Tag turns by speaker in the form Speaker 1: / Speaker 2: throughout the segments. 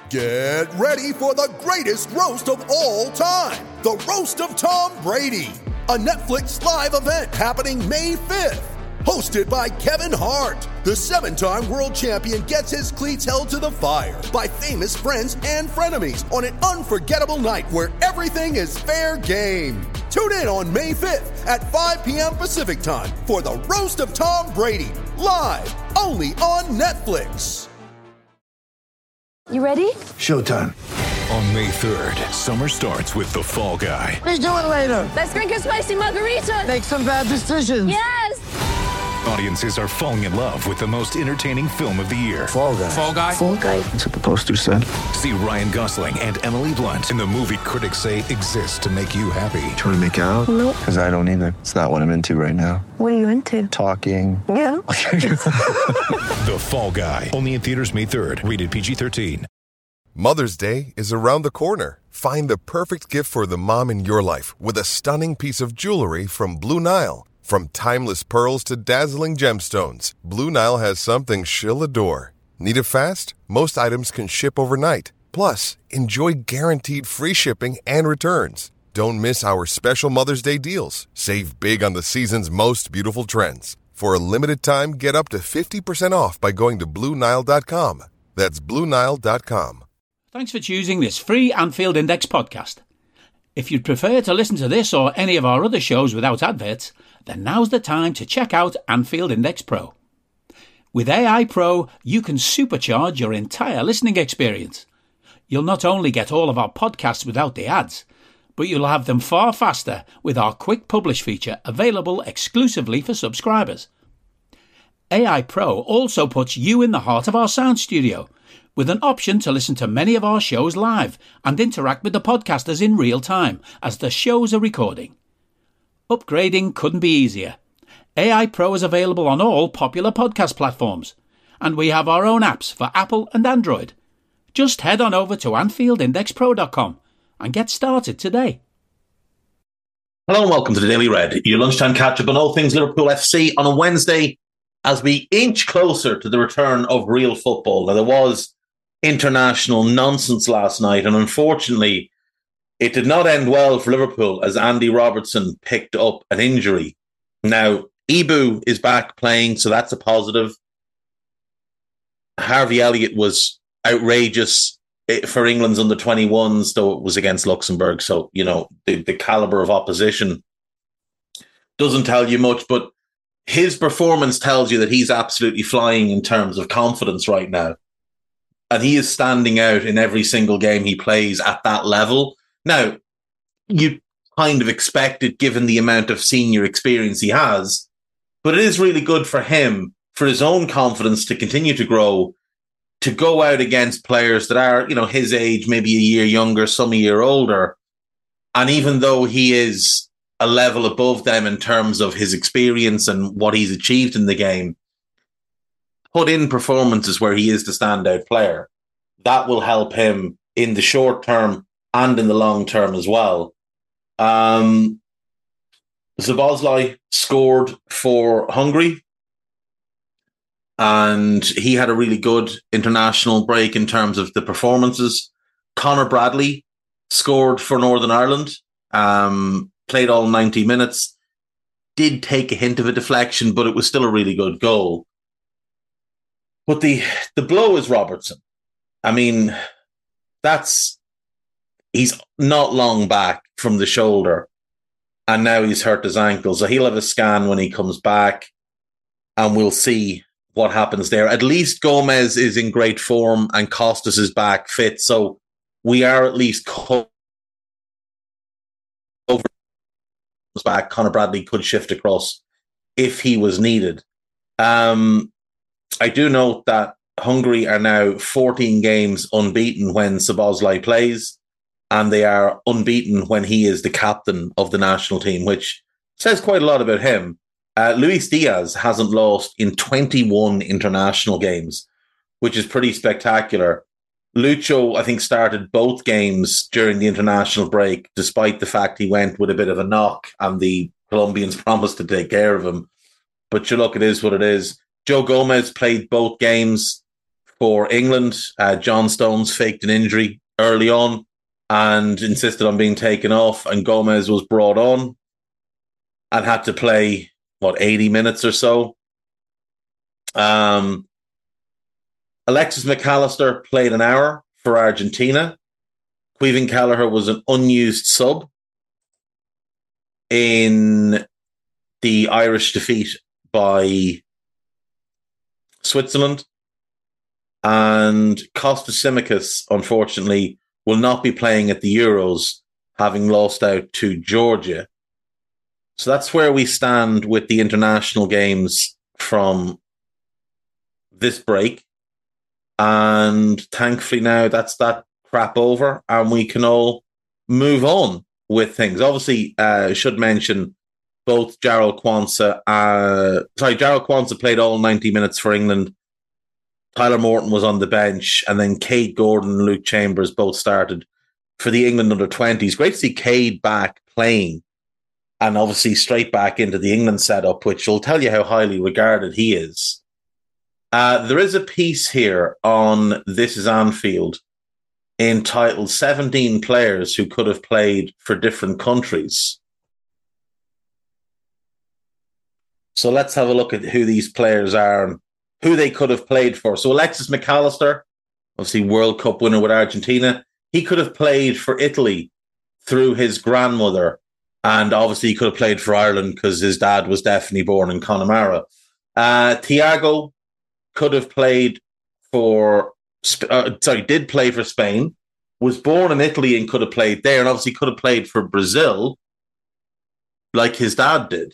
Speaker 1: Get ready for the greatest roast of all time, the Roast of Tom Brady, a Netflix live event happening May 5th. Hosted by Kevin Hart, the 7-time world champion gets his cleats held to the fire by famous friends and frenemies on an unforgettable night where everything is fair game. Tune in on May 5th at 5 p.m. Pacific time for the Roast of Tom Brady, live only on Netflix.
Speaker 2: You ready?
Speaker 3: Showtime.
Speaker 4: On May 3rd, summer starts with The Fall Guy.
Speaker 3: Let's do it later.
Speaker 2: Let's drink a spicy margarita.
Speaker 3: Make some bad decisions.
Speaker 2: Yes!
Speaker 4: Audiences are falling in love with the most entertaining film of the year.
Speaker 3: Fall Guy.
Speaker 5: Fall Guy?
Speaker 2: Fall Guy.
Speaker 3: That's what the poster said.
Speaker 4: See Ryan Gosling and Emily Blunt in the movie critics say exists to make you happy.
Speaker 3: Trying to make it out?
Speaker 2: Nope.
Speaker 3: Because I don't either. It's not what I'm into right now.
Speaker 2: What are you into?
Speaker 3: Talking.
Speaker 2: Yeah.
Speaker 4: The Fall Guy. Only in theaters May 3rd. Rated PG-13.
Speaker 6: Mother's Day is around the corner. Find the perfect gift for the mom in your life with a stunning piece of jewelry from Blue Nile. From timeless pearls to dazzling gemstones, Blue Nile has something she'll adore. Need it fast? Most items can ship overnight. Plus, enjoy guaranteed free shipping and returns. Don't miss our special Mother's Day deals. Save big on the season's most beautiful trends. For a limited time, get up to 50% off by going to BlueNile.com. That's BlueNile.com.
Speaker 5: Thanks for choosing this free Anfield Index podcast. If you'd prefer to listen to this or any of our other shows without adverts, then now's the time to check out Anfield Index Pro. With AI Pro, you can supercharge your entire listening experience. You'll not only get all of our podcasts without the ads, but you'll have them far faster with our Quick Publish feature available exclusively for subscribers. AI Pro also puts you in the heart of our sound studio, with an option to listen to many of our shows live and interact with the podcasters in real time as the shows are recording. Upgrading couldn't be easier. AI Pro is available on all popular podcast platforms, and we have our own apps for Apple and Android. Just head on over to AnfieldIndexPro.com and get started today.
Speaker 7: Hello and welcome to the Daily Red, your lunchtime catch-up on all things Liverpool FC on a Wednesday as we inch closer to the return of real football. Now, there was international nonsense last night, and unfortunately, it did not end well for Liverpool as Andy Robertson picked up an injury. Now, Ibu is back playing, so that's a positive. Harvey Elliott was outrageous for England's under-21s, though it was against Luxembourg. So, you know, the calibre of opposition doesn't tell you much, but his performance tells you that he's absolutely flying in terms of confidence right now. And he is standing out in every single game he plays at that level. Now, you kind of expect it given the amount of senior experience he has, but it is really good for him, for his own confidence to continue to grow, to go out against players that are, you know, his age, maybe a year younger, some a year older. And even though he is a level above them in terms of his experience and what he's achieved in the game, put in performances where he is the standout player. That will help him in the short term and in the long term as well. Szoboszlai scored for Hungary, and he had a really good international break in terms of the performances. Conor Bradley scored for Northern Ireland, played all 90 minutes, did take a hint of a deflection, but it was still a really good goal. But the blow is Robertson. I mean, he's not long back from the shoulder, and now he's hurt his ankle. So he'll have a scan when he comes back, and we'll see what happens there. At least Gomez is in great form, and Costas is back fit. So we are at least over back. Conor Bradley could shift across if he was needed. I do note that Hungary are now 14 games unbeaten when Szoboszlai plays, and they are unbeaten when he is the captain of the national team, which says quite a lot about him. Luis Diaz hasn't lost in 21 international games, which is pretty spectacular. Lucho, I think, started both games during the international break, despite the fact he went with a bit of a knock and the Colombians promised to take care of him. But look, it is what it is. Joe Gomez played both games for England. John Stones faked an injury early on and insisted on being taken off, and Gomez was brought on and had to play, 80 minutes or so. Alexis McAllister played an hour for Argentina. Caoimhin Kelleher was an unused sub in the Irish defeat by Switzerland. And Kostas Tsimikas, unfortunately, will not be playing at the Euros, having lost out to Georgia. So that's where we stand with the international games from this break. And thankfully now that's that crap over and we can all move on with things. Obviously, should mention both Jarrell Quansah. Jarrell Quansah played all 90 minutes for England. Tyler Morton was on the bench, and then Cade Gordon and Luke Chambers both started for the England under-20s. Great to see Cade back playing, and obviously straight back into the England setup, which will tell you how highly regarded he is. There is a piece here on This Is Anfield entitled 17 Players Who Could Have Played for Different Countries. So let's have a look at who these players are and who they could have played for. So Alexis McAllister, obviously World Cup winner with Argentina, he could have played for Italy through his grandmother, and obviously he could have played for Ireland because his dad was definitely born in Connemara. Thiago could have played for, did play for Spain, was born in Italy and could have played there, and obviously could have played for Brazil like his dad did.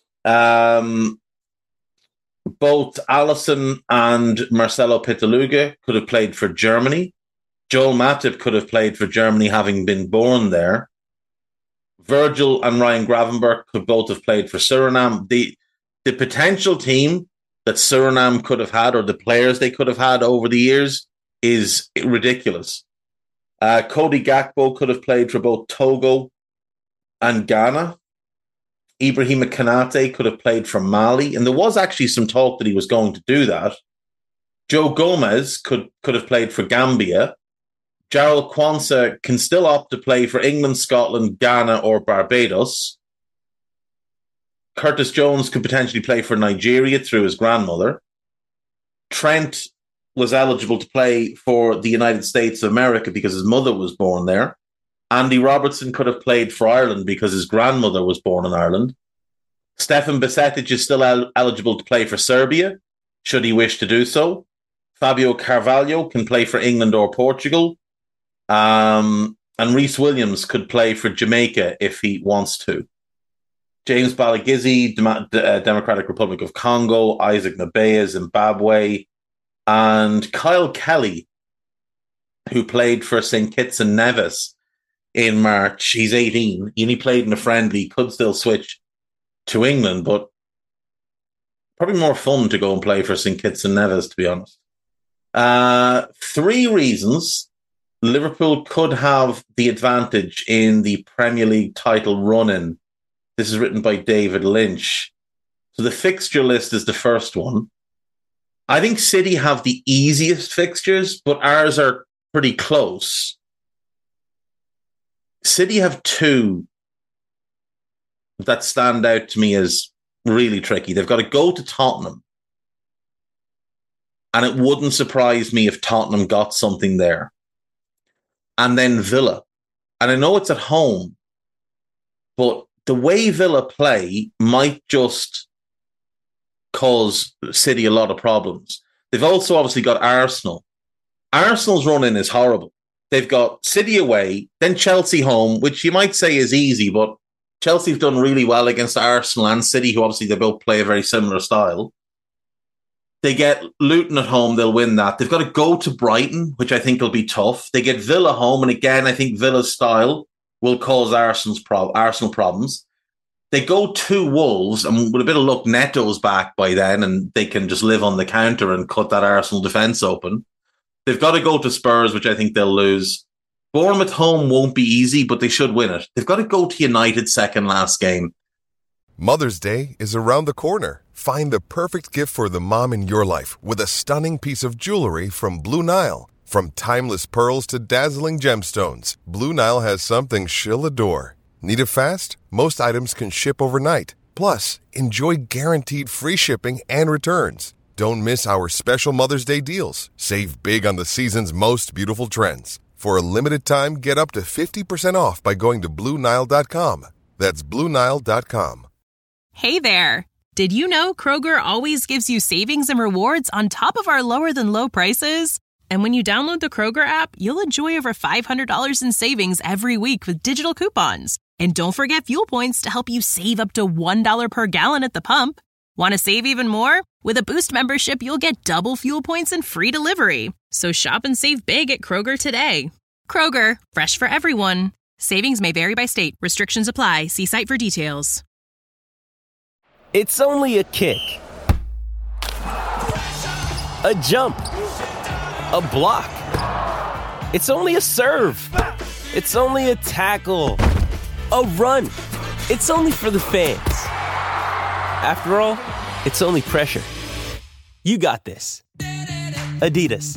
Speaker 7: Both Alisson and Marcelo Pitaluga could have played for Germany. Joel Matip could have played for Germany, having been born there. Virgil and Ryan Gravenberch could both have played for Suriname. The potential team that Suriname could have had, or the players they could have had over the years, is ridiculous. Cody Gakpo could have played for both Togo and Ghana. Ibrahima Konate could have played for Mali, and there was actually some talk that he was going to do that. Joe Gomez could have played for Gambia. Jarrell Quansah can still opt to play for England, Scotland, Ghana, or Barbados. Curtis Jones could potentially play for Nigeria through his grandmother. Trent was eligible to play for the United States of America because his mother was born there. Andy Robertson could have played for Ireland because his grandmother was born in Ireland. Stefan Bajcetic is still eligible to play for Serbia, should he wish to do so. Fabio Carvalho can play for England or Portugal. And Rhys Williams could play for Jamaica if he wants to. James Balagizi, Democratic Republic of Congo. Isaac Nabea, Zimbabwe. And Kyle Kelly, who played for St. Kitts and Nevis in March. He's 18. He only played in a friendly. Could still switch to England, but probably more fun to go and play for St. Kitts and Nevis, to be honest. 3 reasons Liverpool could have the advantage in the Premier League title run-in. This is written by David Lynch. So the fixture list is the first one. I think City have the easiest fixtures, but ours are pretty close. City have 2 that stand out to me as really tricky. They've got to go to Tottenham. And it wouldn't surprise me if Tottenham got something there. And then Villa. And I know it's at home, but the way Villa play might just cause City a lot of problems. They've also obviously got Arsenal. Arsenal's run-in is horrible. They've got City away, then Chelsea home, which you might say is easy, but Chelsea have done really well against Arsenal and City, who obviously they both play a very similar style. They get Luton at home, they'll win that. They've got to go to Brighton, which I think will be tough. They get Villa home, and again, I think Villa's style will cause Arsenal problems. They go to Wolves, and with a bit of luck, Neto's back by then, and they can just live on the counter and cut that Arsenal defence open. They've got to go to Spurs, which I think they'll lose. Bournemouth home won't be easy, but they should win it. They've got to go to United second last game.
Speaker 6: Mother's Day is around the corner. Find the perfect gift for the mom in your life with a stunning piece of jewelry from Blue Nile. From timeless pearls to dazzling gemstones, Blue Nile has something she'll adore. Need it fast? Most items can ship overnight. Plus, enjoy guaranteed free shipping and returns. Don't miss our special Mother's Day deals. Save big on the season's most beautiful trends. For a limited time, get up to 50% off by going to BlueNile.com. That's BlueNile.com.
Speaker 8: Hey there! Did you know Kroger always gives you savings and rewards on top of our lower-than-low prices? And when you download the Kroger app, you'll enjoy over $500 in savings every week with digital coupons. And don't forget fuel points to help you save up to $1 per gallon at the pump. Want to save even more? With a Boost membership, you'll get double fuel points and free delivery. So shop and save big at Kroger today. Kroger, fresh for everyone. Savings may vary by state. Restrictions apply. See site for details.
Speaker 9: It's only a kick, a jump, a block. It's only a serve. It's only a tackle, a run. It's only for the fans. After all, it's only pressure. You got this. Adidas.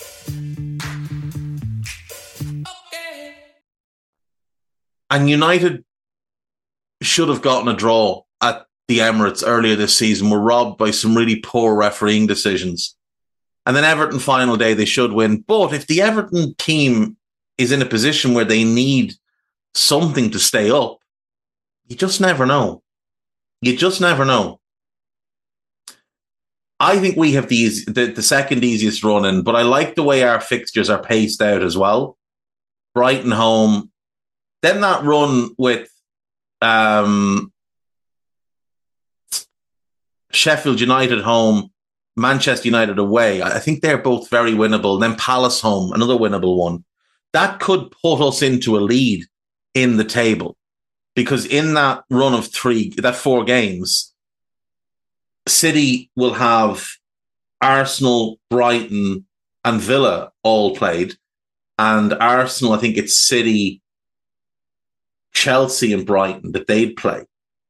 Speaker 7: And United should have gotten a draw at the Emirates earlier this season. Were robbed by some really poor refereeing decisions. And then Everton final day, they should win. But if the Everton team is in a position where they need something to stay up, you just never know. You just never know. I think we have the second easiest run in, but I like the way our fixtures are paced out as well. Brighton home, then that run with Sheffield United home, Manchester United away. I think they're both very winnable. Then Palace home, another winnable one. That could put us into a lead in the table. Because in that run of 4 games, City will have Arsenal, Brighton, and Villa all played. And Arsenal, I think it's City, Chelsea, and Brighton that they'd play.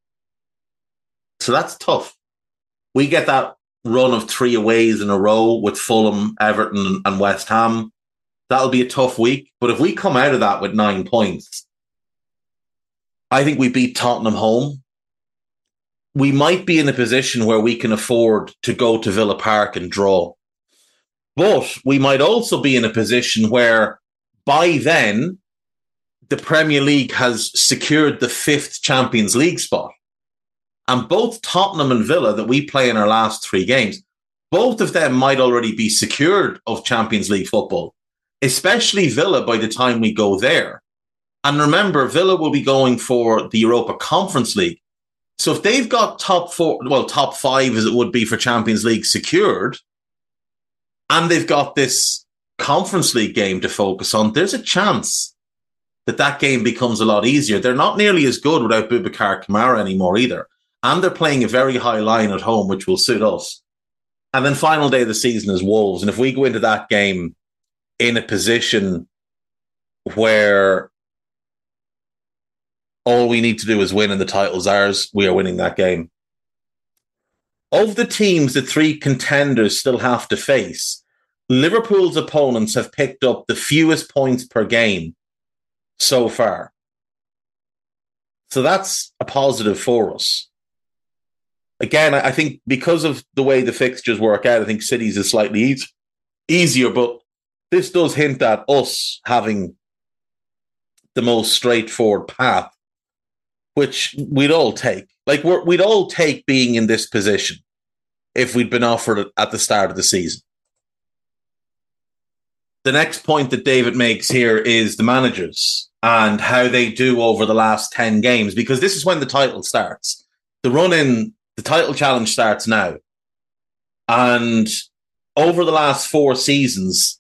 Speaker 7: So that's tough. We get that run of 3 aways in a row with Fulham, Everton, and West Ham. That'll be a tough week. But if we come out of that with 9 points, I think we beat Tottenham home. We might be in a position where we can afford to go to Villa Park and draw. But we might also be in a position where by then the Premier League has secured the 5th Champions League spot. And both Tottenham and Villa that we play in our last 3 games, both of them might already be secured of Champions League football, especially Villa by the time we go there. And remember, Villa will be going for the Europa Conference League. So if they've got top 5 as it would be for Champions League secured, and they've got this Conference League game to focus on, there's a chance that game becomes a lot easier. They're not nearly as good without Boubacar Kamara anymore either. And they're playing a very high line at home, which will suit us. And then final day of the season is Wolves. And if we go into that game in a position where all we need to do is win and the title's ours, we are winning that game. Of the teams the 3 contenders still have to face, Liverpool's opponents have picked up the fewest points per game so far. So that's a positive for us. Again, I think because of the way the fixtures work out, I think City's is slightly easier, but this does hint at us having the most straightforward path, which we'd all take. Like, we'd all take being in this position if we'd been offered it at the start of the season. The next point that David makes here is the managers and how they do over the last 10 games, because this is when the title starts. The run-in, the title challenge starts now. And over the last 4 seasons,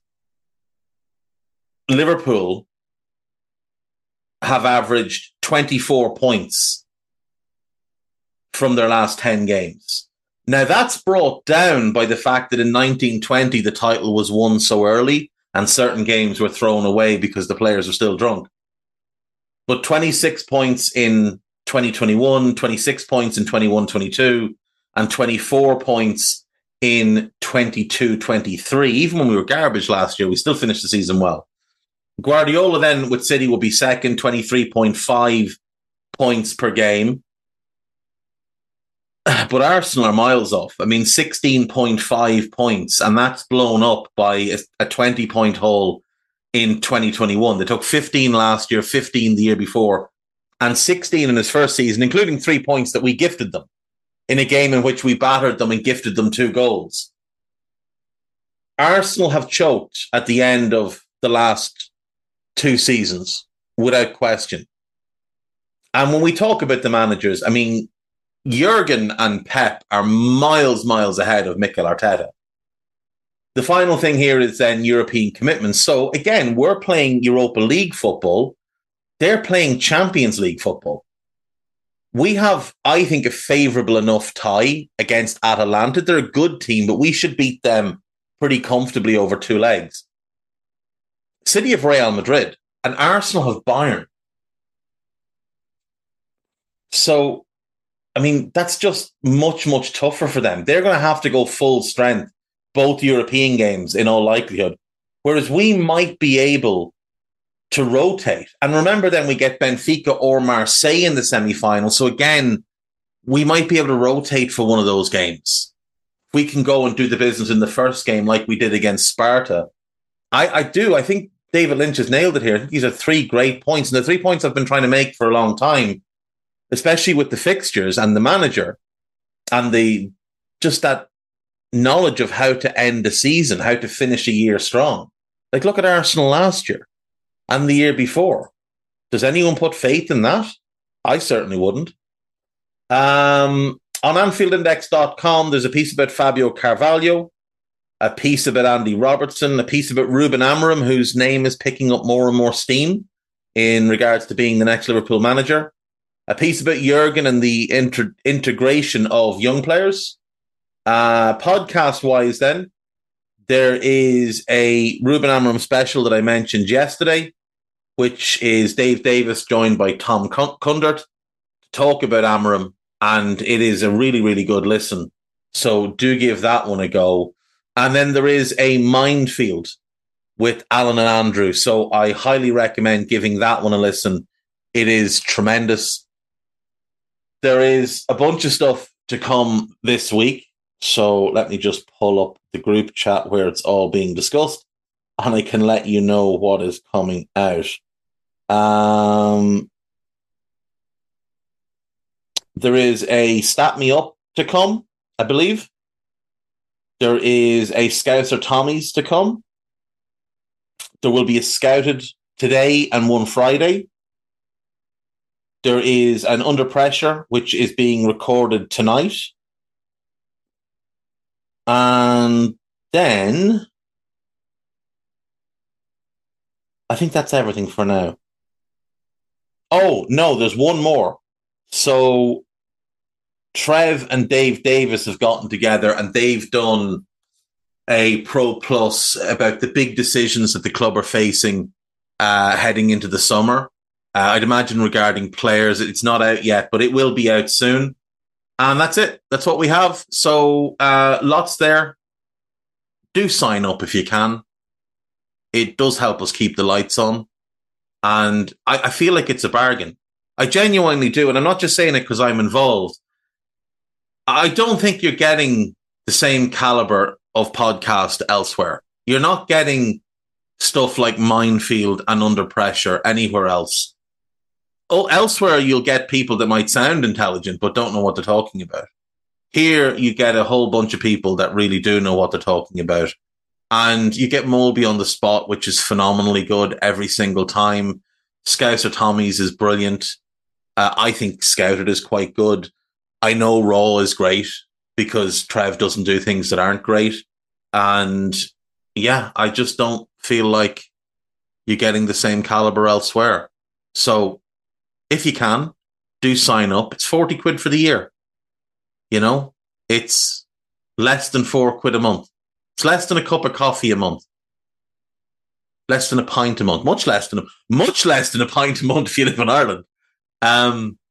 Speaker 7: Liverpool have averaged 24 points from their last 10 games. Now, that's brought down by the fact that in 1920, the title was won so early and certain games were thrown away because the players were still drunk. But 26 points in 2021, 26 points in 21-22, and 24 points in 22-23. Even when we were garbage last year, we still finished the season well. Guardiola then with City will be second, 23.5 points per game. But Arsenal are miles off. I mean, 16.5 points, and that's blown up by a 20-point haul in 2021. They took 15 last year, 15 the year before, and 16 in his first season, including 3 points that we gifted them in a game in which we battered them and gifted them 2 goals. Arsenal have choked at the end of the last 2 seasons, without question. And when we talk about the managers, I mean, Jurgen and Pep are miles ahead of Mikel Arteta. The final thing here is then European commitments. So again, we're playing Europa League football. They're playing Champions League football. We have, I think, a favourable enough tie against Atalanta. They're a good team, but we should beat them pretty comfortably over 2 legs. City have Real Madrid and Arsenal have Bayern. So, I mean, that's just much tougher for them. They're going to have to go full strength, both European games in all likelihood, whereas we might be able to rotate. And remember then we get Benfica or Marseille in the semi-final. So again, we might be able to rotate for one of those games. We can go and do the business in the first game like we did against Sparta. I think David Lynch has nailed it here. I think these are 3 great points. And the 3 points I've been trying to make for a long time, especially with the fixtures and the manager and just that knowledge of how to end a season, how to finish a year strong. Like, look at Arsenal last year and the year before. Does anyone put faith in that? I certainly wouldn't. On AnfieldIndex.com, there's a piece about Fabio Carvalho, a piece about Andy Robertson, a piece about Ruben Amorim, whose name is picking up more and more steam in regards to being the next Liverpool manager. A piece about Jurgen and the integration of young players. Podcast-wise then, there is a Ruben Amorim special that I mentioned yesterday, which is Dave Davis joined by Tom Kundert to talk about Amorim, and it is a really good listen. So do give that one a go. And then there is a Minefield with Alan and Andrew. So I highly recommend giving that one a listen. It is tremendous. There is a bunch of stuff to come this week. So let me just pull up the group chat where it's all being discussed, and I can let you know what is coming out. There is a Stat Me Up to come, I believe. There is a Scouser Tommies to come. There will be a Scouted today and one Friday. There is an Under Pressure, which is being recorded tonight. And then I think that's everything for now. Oh, no, there's one more. So Trev and Dave Davis have gotten together and they've done a Pro Plus about the big decisions that the club are facing heading into the summer. I'd imagine regarding players, it's not out yet, but it will be out soon. And that's it. That's what we have. So lots there. Do sign up if you can. It does help us keep the lights on. And I feel like it's a bargain. I genuinely do. And I'm not just saying it because I'm involved. I don't think you're getting the same caliber of podcast elsewhere. You're not getting stuff like Minefield and Under Pressure anywhere else. Oh, elsewhere you'll get people that might sound intelligent but don't know what they're talking about. Here you get a whole bunch of people that really do know what they're talking about. And you get Molby on the spot, which is phenomenally good every single time. Scouser Tommies is brilliant. I think Scouted is quite good. I know Raw is great because Trev doesn't do things that aren't great. And yeah, I just don't feel like you're getting the same caliber elsewhere. So if you can, do sign up. It's 40 quid for the year. You know, it's less than 4 quid a month. It's less than a cup of coffee a month. Less than a pint a month. Much less than a pint a month if you live in Ireland.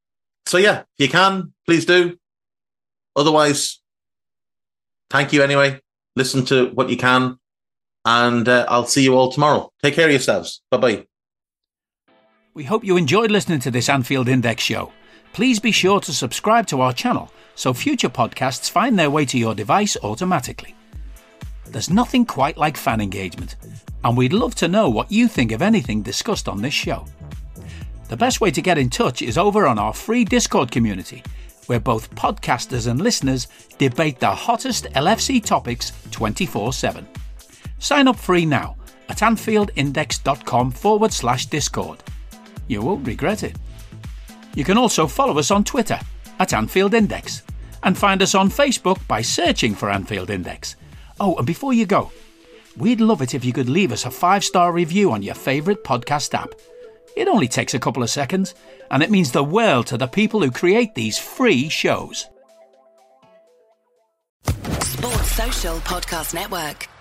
Speaker 7: So yeah, if you can, please do. Otherwise, thank you anyway. Listen to what you can. And I'll see you all tomorrow. Take care of yourselves. Bye-bye.
Speaker 5: We hope you enjoyed listening to this Anfield Index show. Please be sure to subscribe to our channel so future podcasts find their way to your device automatically. There's nothing quite like fan engagement, and we'd love to know what you think of anything discussed on this show. The best way to get in touch is over on our free Discord community, where both podcasters and listeners debate the hottest LFC topics 24/7. Sign up free now at AnfieldIndex.com/Discord. You won't regret it. You can also follow us on Twitter at Anfield Index and find us on Facebook by searching for Anfield Index. Oh, and before you go, we'd love it if you could leave us a 5-star review on your favourite podcast app. It only takes a couple of seconds, and it means the world to the people who create these free shows.
Speaker 10: Sports Social Podcast Network.